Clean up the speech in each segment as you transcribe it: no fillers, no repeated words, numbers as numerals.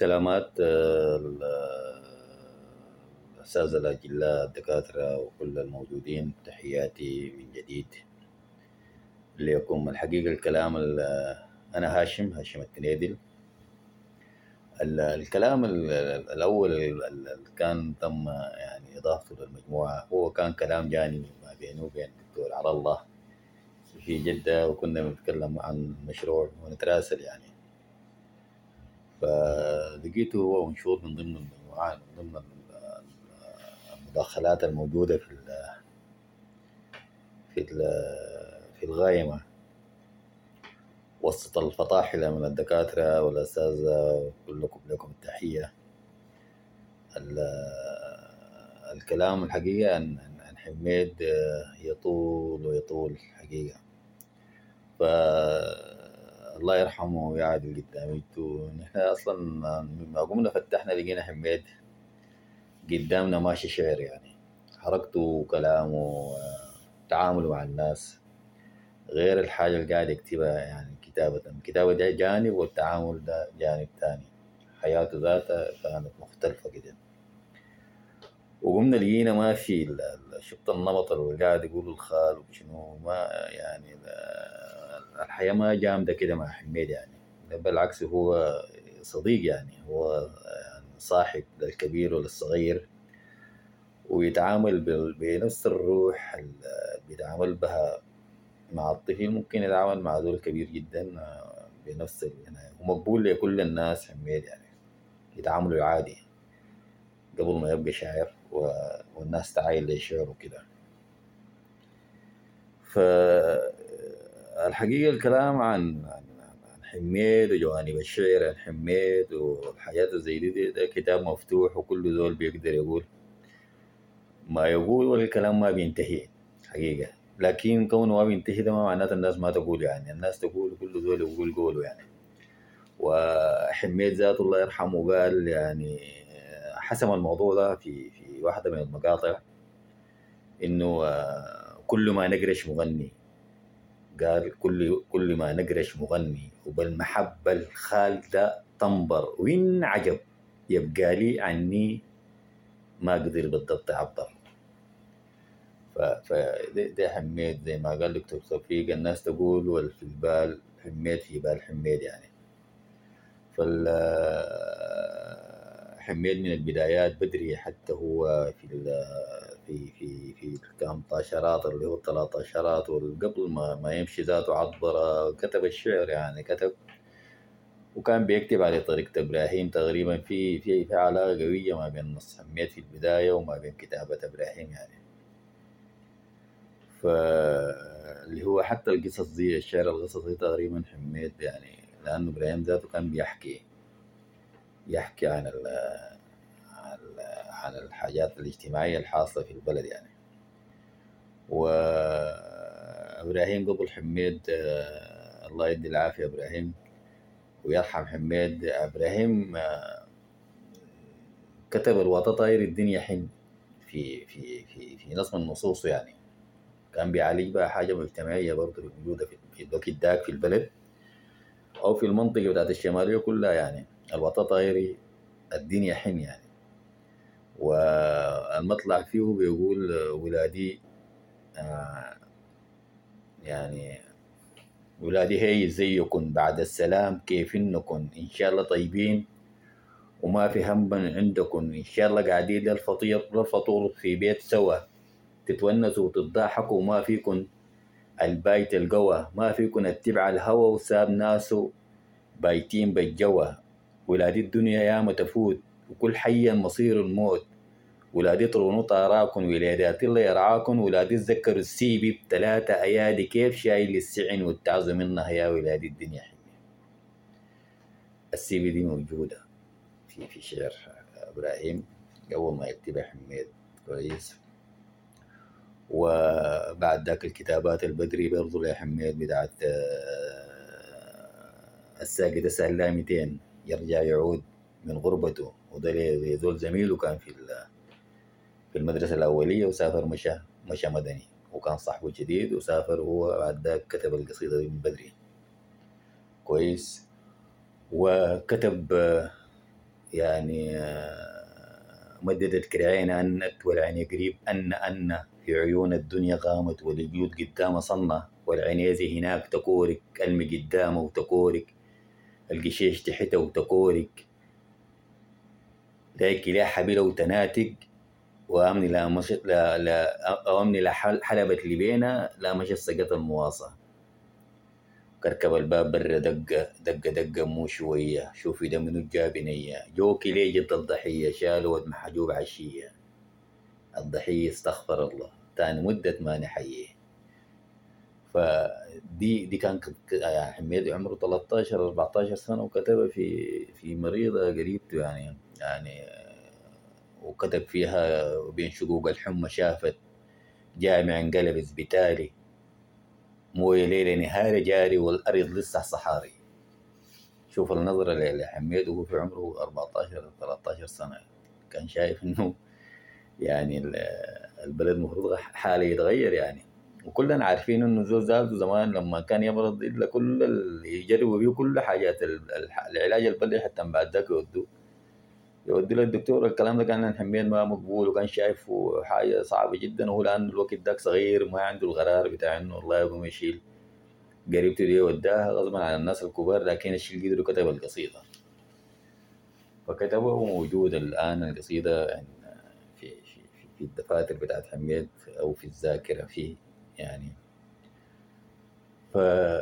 سلامات الأساتذة الأجلاء الدكاترة وكل الموجودين، تحياتي من جديد ليكم. الحقيقة الكلام أنا هاشم التنيدل. الكلام الأول اللي كان تم يعني إضافته للمجموعة هو كان كلام جانبي ما بينه وبين الدكتور على الله في جدة، وكنا بنتكلم عن مشروع ونتراسل يعني. فلقيته هو منشور من ضمن المجموعات، من ضمن المداخلات الموجودة في في الغايمة وسط الفطاحلة من الدكاترة والأساتذة، كلكم لكم التحية. الكلام الحقيقة عن حميد يطول ويطول حقيقة. فالله يرحمه ويعادل قداميته. نحن أصلا لما قمنا فتحنا لقينا حميد قدامنا ماشي شعر يعني، حركته وكلامه تعامله مع الناس غير الحاجة اللي قاعد يكتبها يعني. كتابة ده جانب والتعامل ده جانب تاني. حياته ذاتها كانت مختلفة جدا. وقمنا لقينا ما في شفت النمط اللي قاعد يقول الخال وشنو ما يعني. الحياة ما جامدة كده مع حميد يعني، بالعكس هو صديق يعني، هو يعني صاحب للكبير وللصغير، ويتعامل بنفس الروح اللي بيتعامل بها مع الطفل ممكن يتعامل مع ذول كبير جدا بنفس يعني. ومقبول لكل الناس حميد يعني، يتعاملوا عادي قبل ما يبقى شاعر والناس تعاين للشعر وكده. فالحقيقة الكلام عن حميد وجوانب الشعر عن حميد والحياة زي دي ده كتاب مفتوح، وكل ذول بيقدر يقول ما يقول، والكلام ما بينتهي حقيقة. لكن كونه ما بينتهي ده ما معناته الناس ما تقول يعني، الناس تقول، كل ذول يقول قوله يعني. وحميد ذاته الله يرحمه قال يعني، حسم الموضوع ده في واحدة من المقاطع، إنه كل ما نقرش مغني، قال كل ما نقرش مغني وبالمحبة الخالدة تنبر، وإن عجب يبقى لي عني ما قدر بالضبط يعبر. فده حميد زي ما قال دكتور توفيق، الناس تقول والفي البال حميد في بال حميد يعني. حميد من البدايات بدري، حتى هو في كام طاشرات اللي هو 13 وقبل ما يمشي ذاته عطبرة كتب الشعر يعني. كتب وكان بيكتب على طريقة إبراهيم تقريبا. في علاقة قوية ما بين نص حميد في البداية وما بين كتابة إبراهيم يعني. فاللي هو حتى القصص دي، الشعر القصص دي تقريبا حميد يعني، لأنه إبراهيم ذاته كان يحكي عن الحاجات الاجتماعية الحاصلة في البلد يعني. وإبراهيم قبل حميد الله يدي العافية إبراهيم ويرحم حميد. إبراهيم كتب الوطا طاير الدنيا حن في نظم النصوص يعني. كان بيعالج بقى حاجة مجتمعية برضه موجودة في الوقت داك في البلد أو في المنطقة بتاعت الشمالية كلها يعني. الوطا طاير الدنيا حن يعني. والمطلع فيه بيقول ولادي يعني ولادي هي زيكم بعد السلام، كيف انكم ان شاء الله طيبين وما في هم عندكم، ان شاء الله قاعدين للفطور في بيت سوا، تتونسوا وتضحكوا وما فيكم البايت القوى، ما فيكم اتبع الهوى وساب ناسه بايتين بالجوى. ولادي الدنيا ياما تفوت وكل حي مصير الموت، ولادي طرونو طاراكن ولادات الله يرعاكن، ولادي تذكروا السيبي بثلاثة أيادي كيف شايل السعن والتعظ منها يا ولادي الدنيا حلوة. السيبي دي موجودة في شعر إبراهيم قبل ما يكتبها حميد كويس. وبعد ذاك الكتابات البدري برضو لحميد بتاعت الساقي ده سهل 200 يرجع يعود من غربته، وده ذول زميله كان في المدرسة الأولية وسافر مشى مدني، وكان صاحبه جديد وسافر هو. بعد ذاك كتب القصيدة دي من بدري كويس. وكتب يعني مددت كرعين أنت والعين قريب أن في عيون الدنيا غامت، والجيود قدام صنة، والعنيزة هناك تكورك، المي قدامه وتكورك، القشيش تحته وتكورك، دايك لا حبيلة وتناتج، وأمني لا مشت لا أمني لا حلبت لبينا لا مشت سقط المواصة. كركب الباب برا دقة مو شوية، شوفي ده منو جاب نية، جوكي ليه جبت الضحية، شالوا ود محجوب عشية، الضحية استغفر الله تاني مدة ما نحييه. فدي كان يعني حميد عمره 13 14 سنة، وكتبها في مريضة قريبته يعني وكتب فيها بين شقوق الحمى شافت جامع انقلب اسبتالي، مويه ليلة نهار جاري والأرض لسه صحاري. شوف النظرة لحميد وهو في عمره 14 13 سنة، كان شايف انه يعني البلد مفروض حاله يتغير يعني. وكلنا عارفين انه زول ذاته زمان لما كان يمرض الا كل اللي يجربوا بيه كل حاجات العلاج البلدي، حتى من بعد ذاك يودوا للدكتور. الكلام ده كان حميد ما مقبول، وكان شايفه حاجه صعبه جدا، وهو لانه الوقت ذاك صغير ما عنده القرار بتاع انه الله يقوم يشيل قريبته دي وداها غصبا عن الناس الكبار، لكن الشيء قدر كتب القصيده، فكتبه وموجود الان القصيده يعني في الدفاتر بتاعت حميد او في الذاكره فيه يعني. ف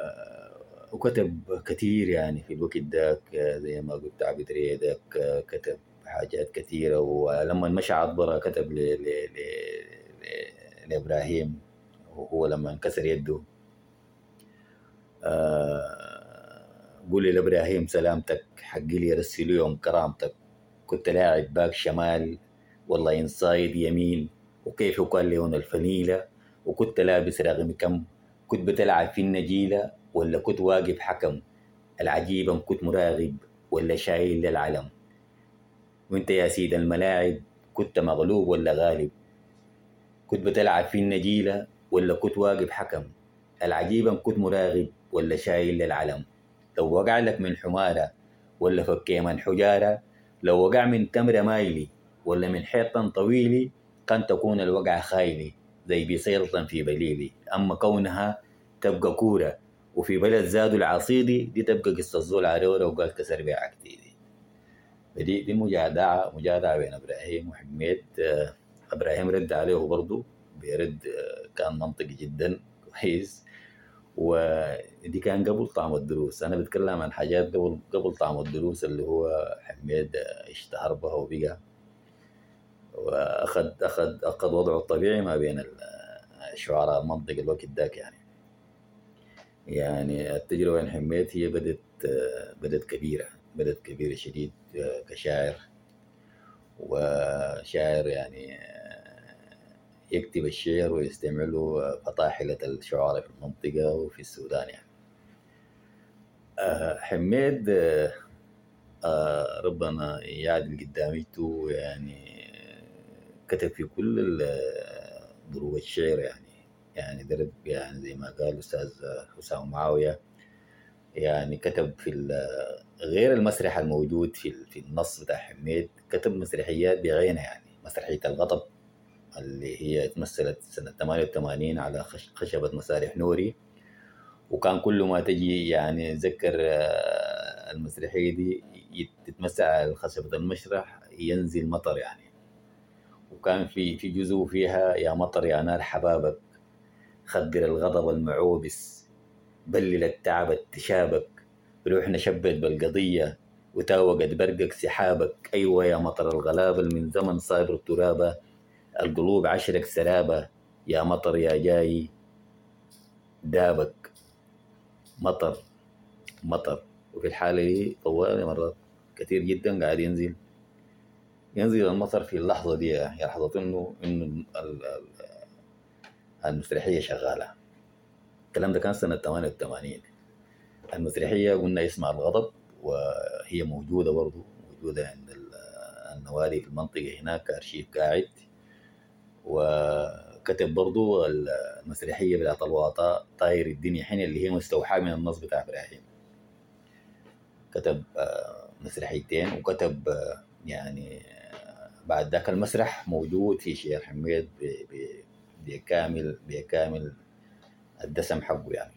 وكتب كثير يعني في الوقت ذاك، زي ما قلت عبد ريدك كتب حاجات كثيرة. ولما مشى عطبرة كتب لإبراهيم، وهو لما انكسر يده قولي لإبراهيم سلامتك، حقي لي رسلوا يوم كرامتك، كنت لاعب باك شمال والله إنصايد يمين، وكيف كان لون الفنيلة، وكنت لابس رغم كم، كنت بتلعب في النجيلة ولا كنت واقف حكم، العجيب أم كنت مراقب ولا شايل للعلم، وانت يا سيد الملاعب كنت مغلوب ولا غالب، كنت بتلعب في النجيلة ولا كنت واقف حكم، العجيب أم كنت مراقب ولا شايل للعلم، لو وقع لك من حمارة ولا فكي من حجارة، لو وقع من تمرة مايلي ولا من حيطان طويلي، كان تكون الوقعة خايلي زي بيصيرة في بليلي، أما كونها تبقى كورة وفي بلد زادوا العصيدي، دي تبقى قصة زول عرورة وقال كسر بيع عكتيدي. دي مجادعة بين إبراهيم وحميد. إبراهيم رد عليه برضه بيرد كان منطقي جدا كويس. ودي كان قبل طعم الدروس، انا بتكلم عن حاجات قبل طعم الدروس اللي هو حميد اشتهر بها وبقى واخذ وضعه الطبيعي ما بين الشعراء المنطقة الوقت ذاك يعني التجربة بين حميد هي بدت كبيرة شديد كشاعر، وشاعر يعني يكتب الشعر ويستعمله فطاحلة الشعراء في المنطقة وفي السودان يعني. حميد ربنا يعدل قداميته يعني، كتب في كل ضروب الشعر يعني درب يعني زي ما قال الأستاذ حسام معاوية، يعني كتب في غير المسرح الموجود في النص بتاع حميد، كتب مسرحيات بغينها يعني مسرحية الغضب اللي هي اتمثلت سنة 88 على خشبة مسارح نوري، وكان كل ما تجي يعني ذكر المسرحية دي تتمثل على خشبة المسرح ينزل مطر يعني. وكان في جزء فيها يا مطر يا نار حبابك، خدر الغضب المعوبس، بلل التعب التشابك، روحنا شبت بالقضية وتاوقت برقك سحابك، أيوة يا مطر الغلابة من زمن صابر الترابة، القلوب عشرك سرابة، يا مطر يا جاي دابك، مطر مطر. وفي الحالة دي طوالي مرات كثير جدا قاعد ينزل المطر في اللحظة دي، يعني لحظة إنه المسرحية شغالة. الكلام ده كان سنة 88. المسرحية قلنا اسمها الغضب، وهي موجودة برضو موجودة عند النوادي في المنطقة هناك، أرشيف قاعد. وكتب برضو المسرحية بتاعت الواطة طاير الدنيا حين اللي هي مستوحاة من النص بتاع إبراهيم. كتب مسرحيتين، وكتب يعني بعد ذاك المسرح موجود في شعر حميد بكامل الدسم حقه يعني.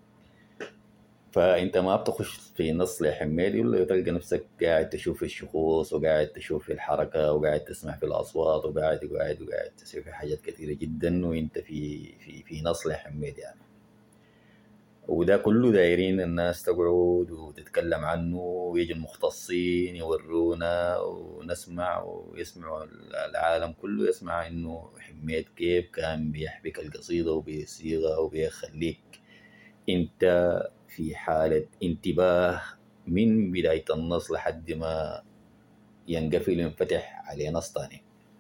فانت ما بتخش في نص لحميد الا تلقى نفسك قاعد تشوف الشخوص، وقاعد تشوف الحركه، وقاعد تسمع في الاصوات، وقاعد تسوي في حاجات كثيره جدا، وانت في نص لحميد يعني. وده كله دايرين الناس تقعد وتتكلم عنه، ويجي المختصين يورونا ونسمع، ويسمعوا العالم كله يسمع انه حميد كيف كان بيحبك القصيدة وبيصيغها وبيخليك انت في حالة انتباه من بداية النص لحد ما ينقفل وينفتح عليه نص تاني.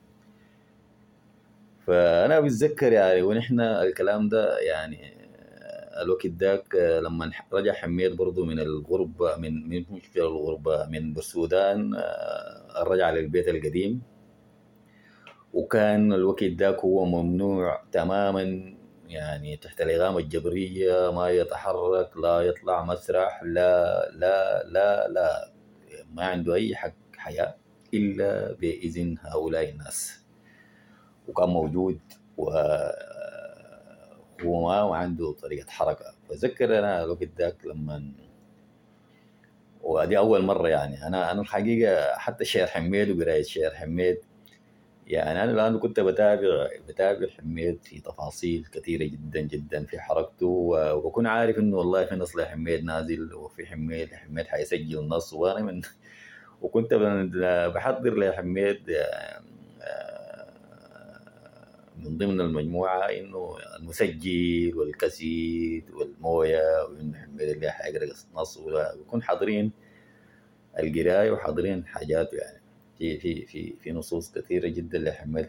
فأنا بتذكر يعني ونحن الكلام ده يعني الوقت ذاك لما رجع حميد برضو من الغربة، من مشكلة الغربة من السودان، رجع للبيت القديم. وكان الوقت ذاك هو ممنوع تماما يعني تحت الإقامة الجبرية، ما يتحرك، لا يطلع مسرح، لا ما عنده أي حق حياة إلا بإذن هؤلاء الناس. وكان موجود وهو ما عنده طريقة حركة. فذكر أنا الوقت ذاك لما، ودي أول مرة يعني أنا الحقيقة حتى شعر حميد وقراية شعر حميد، يعني أنا الآن كنت بتابع حميد في تفاصيل كثيرة جدا جدا في حركته، وبكون عارف إنه والله في نص لحميد نازل، وفي حميد حيسجل نص، وأنا من وكنت بحضر لحميد من ضمن المجموعة إنه المسجل والكاسيت والموية، وإنه حميد اللي حيقرأ نص، ويكون حاضرين القراية وحاضرين حاجات يعني. في نصوص كثيرة جدا لحميد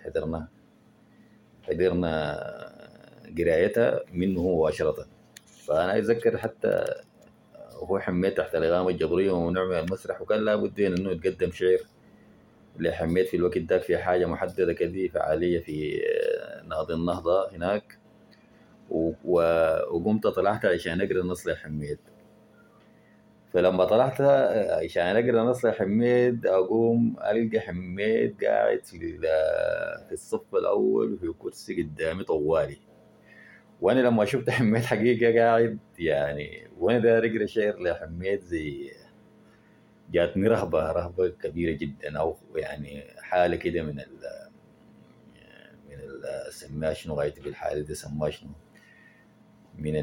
حضرنا قرايتها منه هو مباشرة. فأنا أتذكر حتى هو حميد تحت الإقامة الجبرية وممنوع من المسرح، وكان لابد إنه يتقدم شعر لحميد في الوقت ده في حاجة محددة كذي فعالية في نهضة النهضة هناك. وقمت طلعت عشان أقرأ نص لحميد. فلما طلعت عشان أقرأ نص لحميد أقوم ألقى حميد قاعد في الصف الأول في كرسي قدامي طوالي. وأنا لما شفت حميد حقيقة قاعد يعني وأنا داير أقرأ شعر لحميد، زي جاتني رهبة كبيرة جدا، أو يعني حالة كده سماها شنو غايتي بالحالة دي، سماها شنو من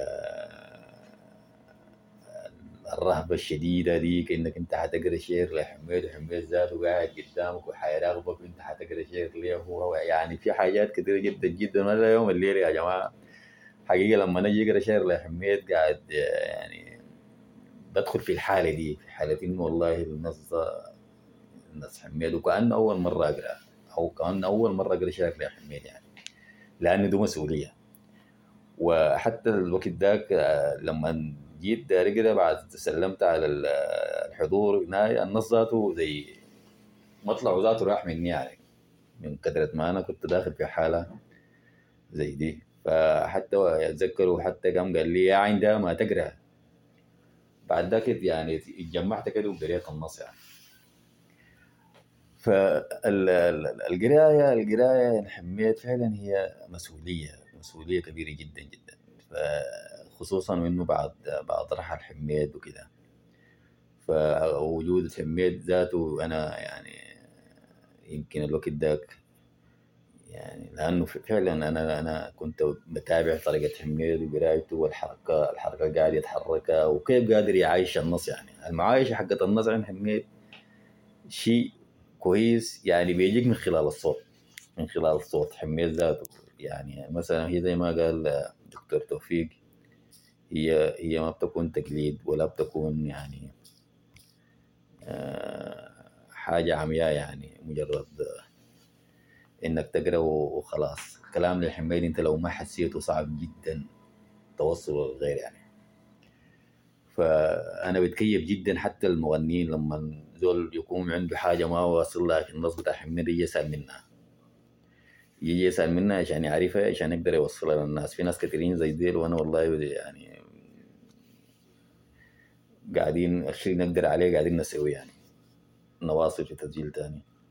الرهبة الشديدة ديك، انك انت حتقرا شعر لحميد، وحميد ذاته قاعد قدامك وحيراقبك وانت حتقرا شعر ليه هو. يعني في حاجات كثيرة جدا جدا. ولا يوم الليل يا جماعة حقيقة لما نجي اقرا شعر لحميد قاعد يعني بدخل في الحالة دي، في حالة انه والله النص حميد، وكأنه أول مرة أقرأ، أو كأنه أول مرة أقرأ شعر لحميد يعني، لأنه ده مسؤولية. وحتى الوقت ذاك لما جيت داري كده بعد تسلمت على الحضور هنا، النص ذاته زي مطلع ذاته راح مني يعني، من كثرة ما أنا كنت داخل في حالة زي دي. فحتى أتذكره حتى قام قال لي يا عين ده ما تقرأ. بعد ذاك يعني اتجمعت كده وقريت النص يعني. القراية حميت فعلا هي مسؤولية كبيرة جدا جدا. خصوصا انه بعد رحل حميد وكده، فوجود حميد ذاته انا يعني يمكن الوقت ذاك يعني، لانه فعلا انا كنت بتابع طريقة حميد وقرايته الحركة اللي قاعد يتحركها، وكيف قادر يعيش النص. يعني المعايشة حقت النص عن حميد شيء كويس يعني، بيجيك من خلال الصوت، من خلال الصوت حميد ذاته. يعني مثلا هي زي ما قال دكتور توفيق، هي ما بتكون تقليد ولا بتكون يعني حاجة عمياء، يعني مجرد انك تقرا وخلاص. كلام للحميد انت لو ما حسيته صعب جدا توصله للغير يعني. فانا بتكيف جدا حتى المغنيين لما زول يكون عنده حاجه ما واصل لها في النص بتاع حميد يجي يسال منها عشان يعرفها، عشان يقدر يوصلها للناس. في ناس كثيرين زي ديل، وانا والله يعني قاعدين الشيء نقدر عليه قاعدين نسوي يعني، نواصل في تسجيل تاني.